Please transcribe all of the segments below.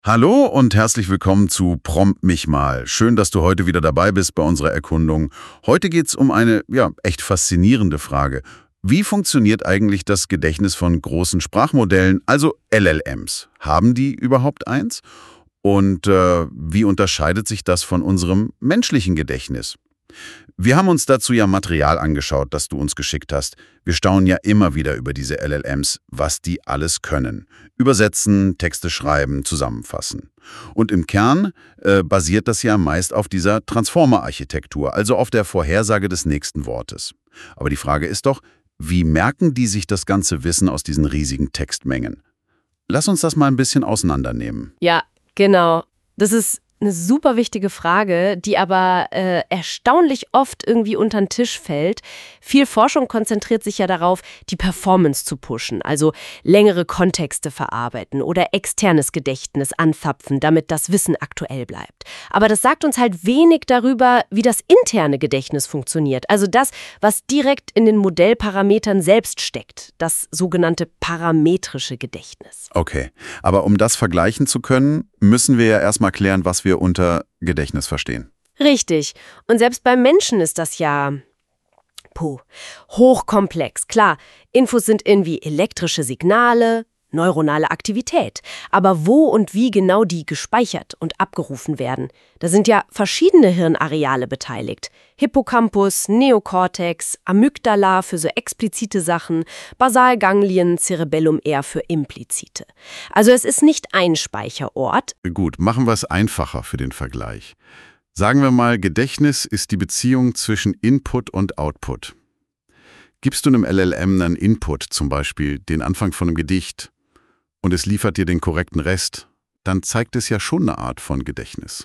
Hallo und herzlich willkommen zu Prompt mich mal. Schön, dass du heute wieder dabei bist bei unserer Erkundung. Heute geht's um eine, echt faszinierende Frage. Wie funktioniert eigentlich das Gedächtnis von großen Sprachmodellen, also LLMs? Haben die überhaupt eins? Und wie unterscheidet sich das von unserem menschlichen Gedächtnis? Wir haben uns dazu ja Material angeschaut, das du uns geschickt hast. Wir staunen ja immer wieder über diese LLMs, was die alles können. Übersetzen, Texte schreiben, zusammenfassen. Und im Kern basiert das ja meist auf dieser Transformer-Architektur, also auf der Vorhersage des nächsten Wortes. Aber die Frage ist doch, wie merken die sich das ganze Wissen aus diesen riesigen Textmengen? Lass uns das mal ein bisschen auseinandernehmen. Ja, genau. Das ist eine super wichtige Frage, die aber erstaunlich oft irgendwie unter den Tisch fällt. Viel Forschung konzentriert sich ja darauf, die Performance zu pushen, also längere Kontexte verarbeiten oder externes Gedächtnis anzapfen, damit das Wissen aktuell bleibt. Aber das sagt uns halt wenig darüber, wie das interne Gedächtnis funktioniert, also das, was direkt in den Modellparametern selbst steckt, das sogenannte parametrische Gedächtnis. Okay, aber um das vergleichen zu können, müssen wir ja erstmal klären, was wir unter Gedächtnis verstehen. Richtig. Und selbst beim Menschen ist das ja hochkomplex. Klar, Infos sind irgendwie elektrische Signale, neuronale Aktivität. Aber wo und wie genau die gespeichert und abgerufen werden, da sind ja verschiedene Hirnareale beteiligt. Hippocampus, Neokortex, Amygdala für so explizite Sachen, Basalganglien, Cerebellum eher für implizite. Also es ist nicht ein Speicherort. Gut, machen wir es einfacher für den Vergleich. Sagen wir mal, Gedächtnis ist die Beziehung zwischen Input und Output. Gibst du einem LLM einen Input, zum Beispiel den Anfang von einem Gedicht, und es liefert dir den korrekten Rest, dann zeigt es ja schon eine Art von Gedächtnis.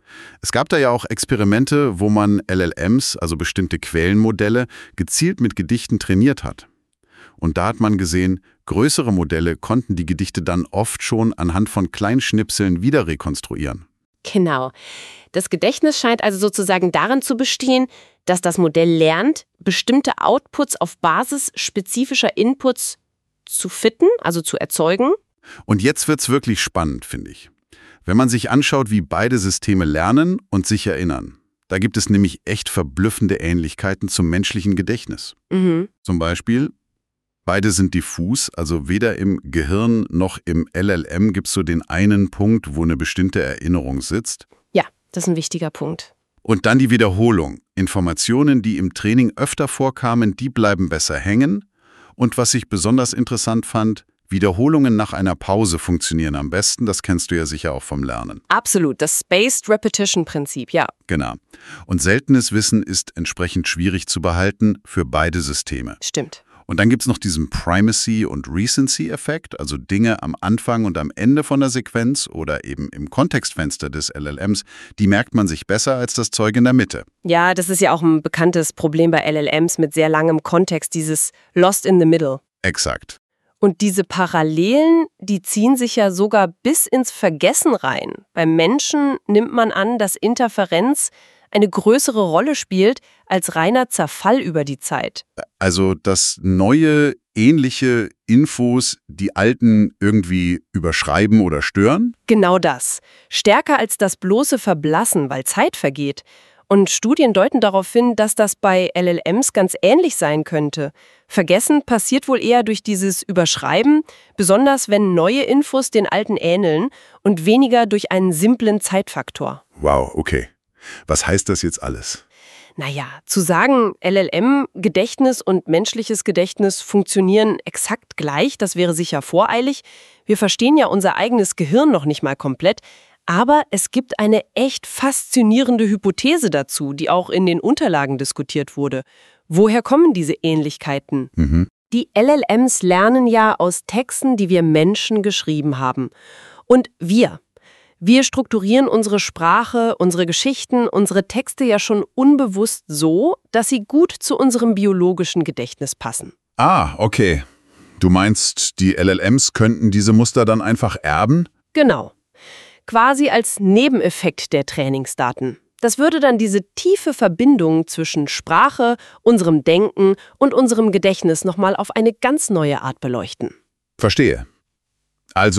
Es gab da ja auch Experimente, wo man LLMs, also bestimmte Quellenmodelle, gezielt mit Gedichten trainiert hat. Und da hat man gesehen, größere Modelle konnten die Gedichte dann oft schon anhand von Kleinschnipseln wieder rekonstruieren. Genau. Das Gedächtnis scheint also sozusagen darin zu bestehen, dass das Modell lernt, bestimmte Outputs auf Basis spezifischer Inputs zu fitten, also zu erzeugen. Und jetzt wird's wirklich spannend, finde ich. Wenn man sich anschaut, wie beide Systeme lernen und sich erinnern. Da gibt es nämlich echt verblüffende Ähnlichkeiten zum menschlichen Gedächtnis. Zum Beispiel, beide sind diffus, also weder im Gehirn noch im LLM gibt es so den einen Punkt, wo eine bestimmte Erinnerung sitzt. Ja, das ist ein wichtiger Punkt. Und dann die Wiederholung. Informationen, die im Training öfter vorkamen, die bleiben besser hängen. Und was ich besonders interessant fand, Wiederholungen nach einer Pause funktionieren am besten. Das kennst du ja sicher auch vom Lernen. Absolut, das Spaced Repetition-Prinzip, ja. Genau. Und seltenes Wissen ist entsprechend schwierig zu behalten für beide Systeme. Stimmt. Und dann gibt es noch diesen Primacy- und Recency-Effekt, also Dinge am Anfang und am Ende von der Sequenz oder eben im Kontextfenster des LLMs, die merkt man sich besser als das Zeug in der Mitte. Ja, das ist ja auch ein bekanntes Problem bei LLMs mit sehr langem Kontext, dieses Lost in the Middle. Exakt. Und diese Parallelen, die ziehen sich ja sogar bis ins Vergessen rein. Beim Menschen nimmt man an, dass Interferenz eine größere Rolle spielt als reiner Zerfall über die Zeit. Also, dass neue, ähnliche Infos die alten irgendwie überschreiben oder stören? Genau das. Stärker als das bloße Verblassen, weil Zeit vergeht. Und Studien deuten darauf hin, dass das bei LLMs ganz ähnlich sein könnte. Vergessen passiert wohl eher durch dieses Überschreiben, besonders wenn neue Infos den alten ähneln und weniger durch einen simplen Zeitfaktor. Wow, okay. Was heißt das jetzt alles? Naja, zu sagen, LLM-Gedächtnis und menschliches Gedächtnis funktionieren exakt gleich, das wäre sicher voreilig. Wir verstehen ja unser eigenes Gehirn noch nicht mal komplett. Aber es gibt eine echt faszinierende Hypothese dazu, die auch in den Unterlagen diskutiert wurde. Woher kommen diese Ähnlichkeiten? Die LLMs lernen ja aus Texten, die wir Menschen geschrieben haben. Und wir strukturieren unsere Sprache, unsere Geschichten, unsere Texte ja schon unbewusst so, dass sie gut zu unserem biologischen Gedächtnis passen. Ah, okay. Du meinst, die LLMs könnten diese Muster dann einfach erben? Genau. Quasi als Nebeneffekt der Trainingsdaten. Das würde dann diese tiefe Verbindung zwischen Sprache, unserem Denken und unserem Gedächtnis nochmal auf eine ganz neue Art beleuchten. Verstehe. Also,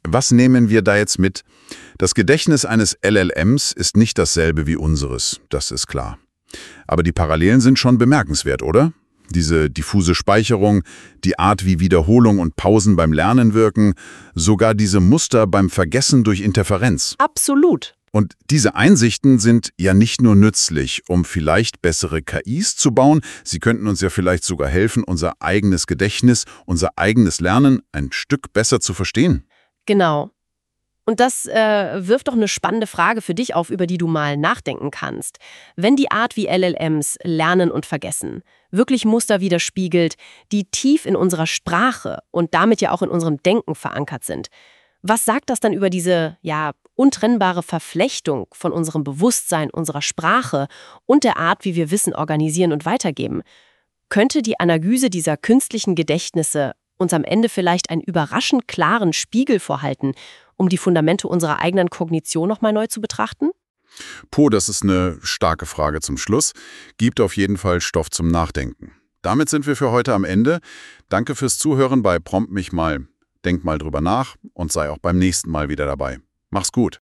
Was nehmen wir da jetzt mit? Das Gedächtnis eines LLMs ist nicht dasselbe wie unseres, das ist klar. Aber die Parallelen sind schon bemerkenswert, oder? Diese diffuse Speicherung, die Art, wie Wiederholung und Pausen beim Lernen wirken, sogar diese Muster beim Vergessen durch Interferenz. Absolut. Und diese Einsichten sind ja nicht nur nützlich, um vielleicht bessere KIs zu bauen, sie könnten uns ja vielleicht sogar helfen, unser eigenes Gedächtnis, unser eigenes Lernen ein Stück besser zu verstehen. Genau. Und das wirft doch eine spannende Frage für dich auf, über die du mal nachdenken kannst. Wenn die Art, wie LLMs lernen und vergessen, wirklich Muster widerspiegelt, die tief in unserer Sprache und damit ja auch in unserem Denken verankert sind, was sagt das dann über diese, untrennbare Verflechtung von unserem Bewusstsein, unserer Sprache und der Art, wie wir Wissen organisieren und weitergeben? Könnte die Analyse dieser künstlichen Gedächtnisse uns am Ende vielleicht einen überraschend klaren Spiegel vorhalten, um die Fundamente unserer eigenen Kognition nochmal neu zu betrachten? Das ist eine starke Frage zum Schluss. Gibt auf jeden Fall Stoff zum Nachdenken. Damit sind wir für heute am Ende. Danke fürs Zuhören bei Prompt mich mal. Denk mal drüber nach und sei auch beim nächsten Mal wieder dabei. Mach's gut.